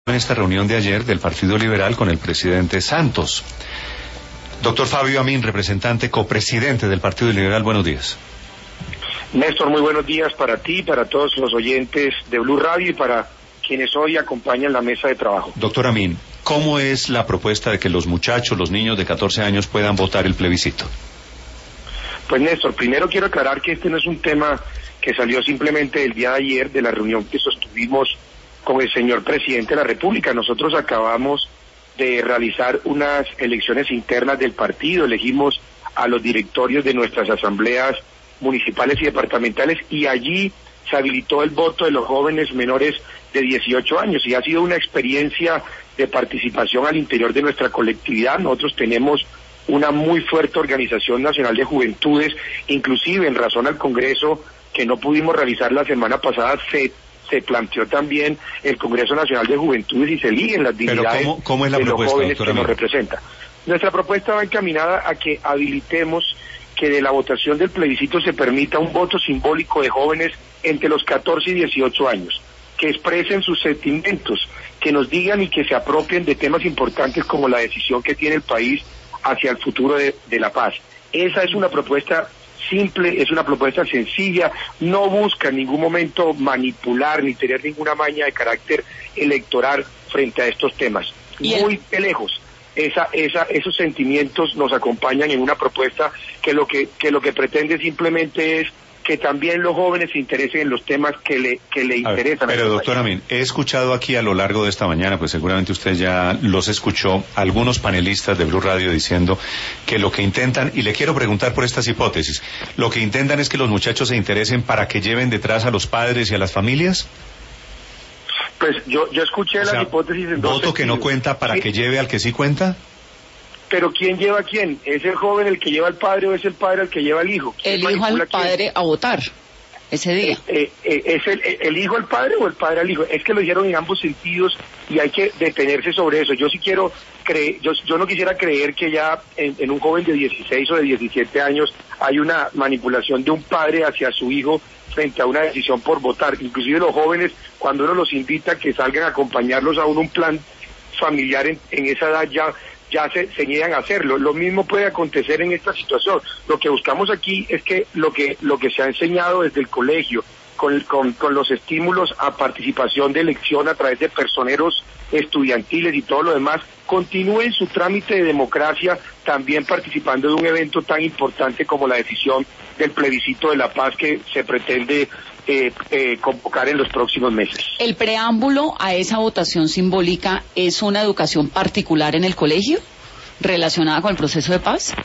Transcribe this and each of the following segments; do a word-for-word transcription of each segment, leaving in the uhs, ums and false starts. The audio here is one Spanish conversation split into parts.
En esta reunión de ayer del Partido Liberal con el presidente Santos. Doctor Fabio Amin, representante copresidente del Partido Liberal, buenos días. Néstor, muy buenos días para ti, para todos los oyentes de Blue Radio y para quienes hoy acompañan la mesa de trabajo. Doctor Amin, ¿cómo es la propuesta de que los muchachos, los niños de catorce años puedan votar el plebiscito? Pues Néstor, primero quiero aclarar que este no es un tema que salió simplemente el día de ayer de la reunión que sostuvimos con el señor presidente de la República. Nosotros acabamos de realizar unas elecciones internas del partido, elegimos a los directorios de nuestras asambleas municipales y departamentales y allí se habilitó el voto de los jóvenes menores de dieciocho años y ha sido una experiencia de participación al interior de nuestra colectividad. Nosotros tenemos una muy fuerte organización nacional de juventudes, inclusive en razón al Congreso que no pudimos realizar la semana pasada, se se planteó también el Congreso Nacional de Juventudes y se eligen las dignidades ¿Pero cómo, cómo es la de los propuesta, jóvenes doctora, que nos representan. Nuestra propuesta va encaminada a que habilitemos que de la votación del plebiscito se permita un voto simbólico de jóvenes entre los catorce y dieciocho años, que expresen sus sentimientos, que nos digan y que se apropien de temas importantes como la decisión que tiene el país hacia el futuro de, de la paz. Esa es una propuesta simple, es una propuesta sencilla, no busca en ningún momento manipular ni tener ninguna maña de carácter electoral frente a estos temas. Muy de lejos, esa, esa, esos sentimientos nos acompañan en una propuesta que lo que, que lo que pretende simplemente es que también los jóvenes se interesen en los temas que le, que le interesan. Ver, pero doctor Amin, he escuchado aquí a lo largo de esta mañana, pues seguramente usted ya los escuchó, algunos panelistas de Blue Radio diciendo que lo que intentan, y le quiero preguntar por estas hipótesis, lo que intentan es que los muchachos se interesen para que lleven detrás a los padres y a las familias. Pues yo, yo escuché o sea, las hipótesis en dos ¿voto que no cuenta para sí. que lleve al que sí cuenta? Pero ¿quién lleva a quién? ¿Es el joven el que lleva al padre o es el padre el que lleva al hijo? El hijo al padre a votar ese día. Eh, eh, ¿Es el, el hijo al padre o el padre al hijo? Es que lo dijeron en ambos sentidos y hay que detenerse sobre eso. Yo sí quiero creer, yo, yo no quisiera creer que ya en, en un joven de dieciséis o de diecisiete años hay una manipulación de un padre hacia su hijo frente a una decisión por votar. Inclusive los jóvenes, cuando uno los invita a que salgan a acompañarlos a un, un plan familiar en, en esa edad ya... ya se, se niegan a hacerlo. Lo mismo puede acontecer en esta situación. Lo que buscamos aquí es que lo que lo que se ha enseñado desde el colegio, con, con, con los estímulos a participación de elección a través de personeros estudiantiles y todo lo demás, continúe en su trámite de democracia, también participando de un evento tan importante como la decisión del plebiscito de la paz que se pretende eh, eh, convocar en los próximos meses. ¿El preámbulo a esa votación simbólica es una educación particular en el colegio relacionada con el proceso de paz?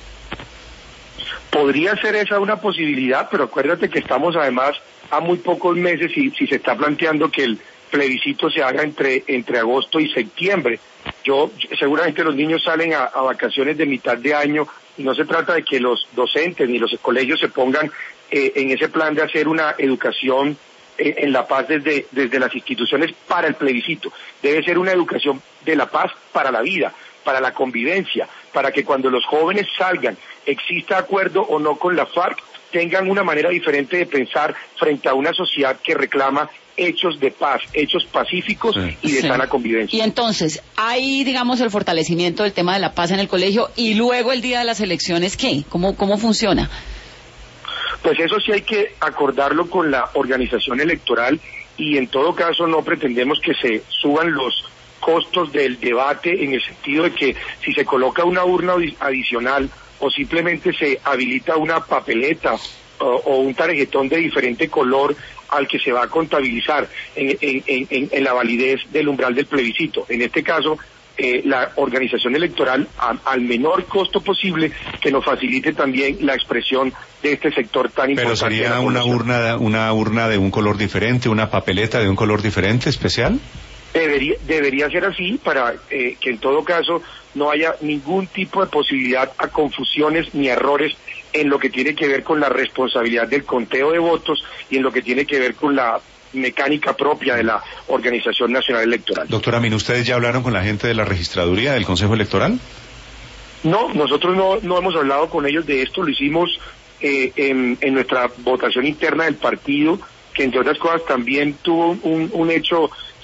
Podría ser esa una posibilidad, pero acuérdate que estamos además a muy pocos meses y si se está planteando que el plebiscito se haga entre entre agosto y septiembre. Yo seguramente los niños salen a, a vacaciones de mitad de año y no se trata de que los docentes ni los colegios se pongan eh, en ese plan de hacer una educación eh, en la paz desde desde las instituciones para el plebiscito. Debe ser una educación de la paz para la vida, para la convivencia, para que cuando los jóvenes salgan, exista acuerdo o no con la FARC, tengan una manera diferente de pensar frente a una sociedad que reclama hechos de paz, hechos pacíficos sí. y de sí. sana convivencia. Y entonces, hay, digamos, el fortalecimiento del tema de la paz en el colegio, y luego el día de las elecciones, ¿qué? ¿Cómo, cómo funciona? Pues eso sí hay que acordarlo con la organización electoral, y en todo caso no pretendemos que se suban los costos del debate, en el sentido de que si se coloca una urna adicional o simplemente se habilita una papeleta o, o un tarjetón de diferente color al que se va a contabilizar en, en, en, en la validez del umbral del plebiscito. En este caso, eh, la organización electoral a, al menor costo posible, que nos facilite también la expresión de este sector tan importante. ¿Pero sería una urna, una urna de un color diferente, una papeleta de un color diferente, especial? Debería, debería ser así para eh, que en todo caso no haya ningún tipo de posibilidad a confusiones ni errores en lo que tiene que ver con la responsabilidad del conteo de votos y en lo que tiene que ver con la mecánica propia de la Organización Nacional Electoral. Doctor Amin, ¿ustedes ya hablaron con la gente de la registraduría del Consejo Electoral? No, nosotros no, no hemos hablado con ellos de esto, lo hicimos eh, en, en nuestra votación interna del partido, que entre otras cosas también tuvo un, un hecho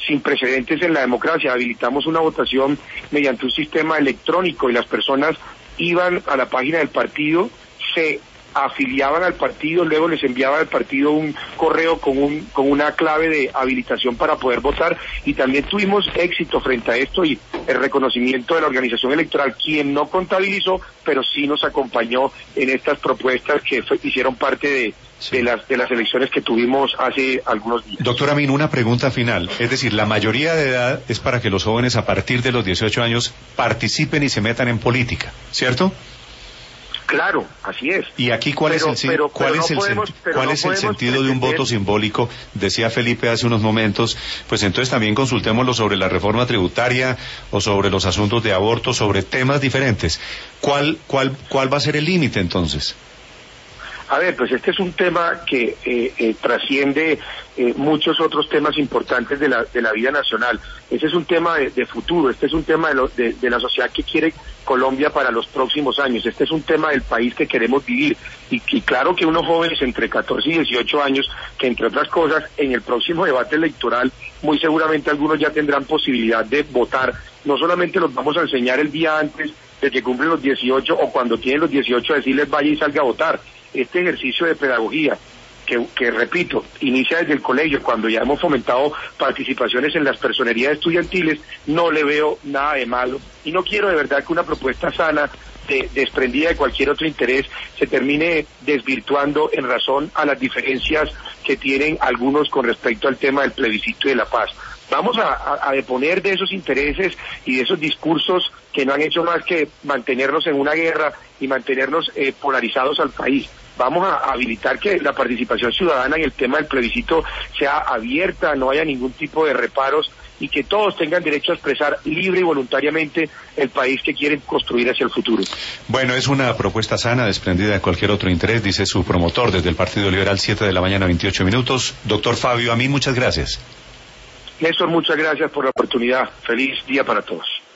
sin precedentes en la democracia. Habilitamos una votación mediante un sistema electrónico y las personas iban a la página del partido, se afiliaban al partido, luego les enviaban al partido un correo con un con una clave de habilitación para poder votar, y también tuvimos éxito frente a esto y el reconocimiento de la organización electoral, quien no contabilizó, pero sí nos acompañó en estas propuestas que fue, hicieron parte de, sí. de las de las elecciones que tuvimos hace algunos días. Doctor Amin, una pregunta final, es decir, la mayoría de edad es para que los jóvenes a partir de los dieciocho años participen y se metan en política, ¿cierto? Claro, así es. ¿Y aquí cuál pero, es el, pero, cuál pero es no el, podemos, cuál no es el sentido de un voto simbólico? Decía Felipe hace unos momentos, pues entonces también consultémoslo sobre la reforma tributaria o sobre los asuntos de aborto, sobre temas diferentes. ¿Cuál, cuál, cuál va a ser el límite entonces? A ver, pues este es un tema que eh, eh, trasciende eh, muchos otros temas importantes de la de la vida nacional. Ese es un tema de, de futuro, este es un tema de, lo, de, de la sociedad que quiere Colombia para los próximos años, este es un tema del país que queremos vivir, y, y claro que unos jóvenes entre catorce y dieciocho años, que entre otras cosas, en el próximo debate electoral, muy seguramente algunos ya tendrán posibilidad de votar. No solamente los vamos a enseñar el día antes de que cumplen los dieciocho o cuando tienen los dieciocho a decirles vaya y salga a votar. Este ejercicio de pedagogía, que, que repito, inicia desde el colegio, cuando ya hemos fomentado participaciones en las personerías estudiantiles, no le veo nada de malo. Y no quiero de verdad que una propuesta sana, de, desprendida de cualquier otro interés, se termine desvirtuando en razón a las diferencias que tienen algunos con respecto al tema del plebiscito y de la paz. Vamos a, a, a deponer de esos intereses y de esos discursos que no han hecho más que mantenernos en una guerra y mantenernos eh, polarizados al país. Vamos a habilitar que la participación ciudadana en el tema del plebiscito sea abierta, no haya ningún tipo de reparos y que todos tengan derecho a expresar libre y voluntariamente el país que quieren construir hacia el futuro. Bueno, es una propuesta sana, desprendida de cualquier otro interés, dice su promotor desde el Partido Liberal, siete de la mañana, veintiocho minutos. Doctor Fabio Amin, muchas gracias. Néstor, muchas gracias por la oportunidad. Feliz día para todos.